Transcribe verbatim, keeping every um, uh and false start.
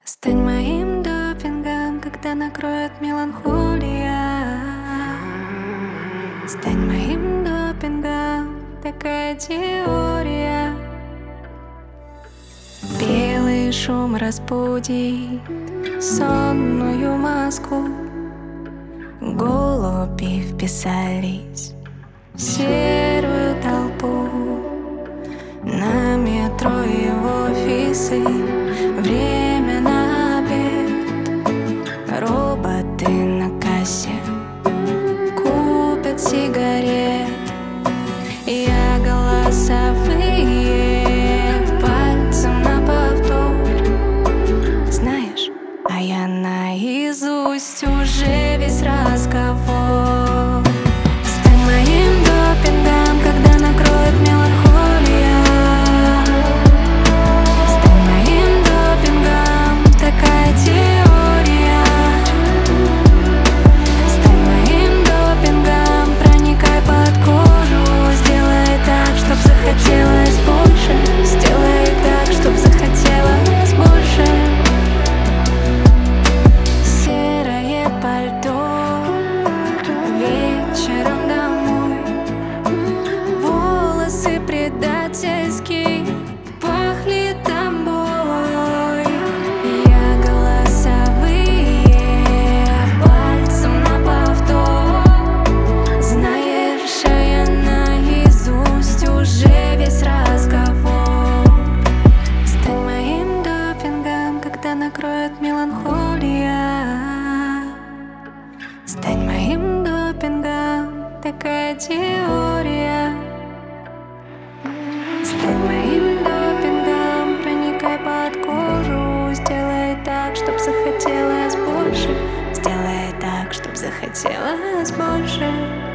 Стань моим допингом, когда накроет меланхолия. Стань моим допингом, такая теория. Белый шум разбудит сонную Москву. Голуби вписались в серую толпу. На метро и в офисы время на обед. Роботы на кассе купят сигарет. Я голосовые пальцем на повтор. Знаешь, а я наизусть уже весь разговор. Стань моим допингом, когда накроет меланхолия. Стань моим допингом, такая теория. Стань моим допингом, проникай под кожу. Сделай так, чтоб захотелось больше. Сделай так, чтоб захотелось больше. Серое пальто вечером домой. Волосы предательски пахли тобой. Я голосовые пальцем на повтор. Знаешь, а я наизусть уже весь разговор. Стань моим допингом, когда накроет меланхолия. Стань моим допингом, такая теория. Стань моим допингом, проникай под кожу. Сделай так, чтоб захотелось больше. Сделай так, чтоб захотелось больше.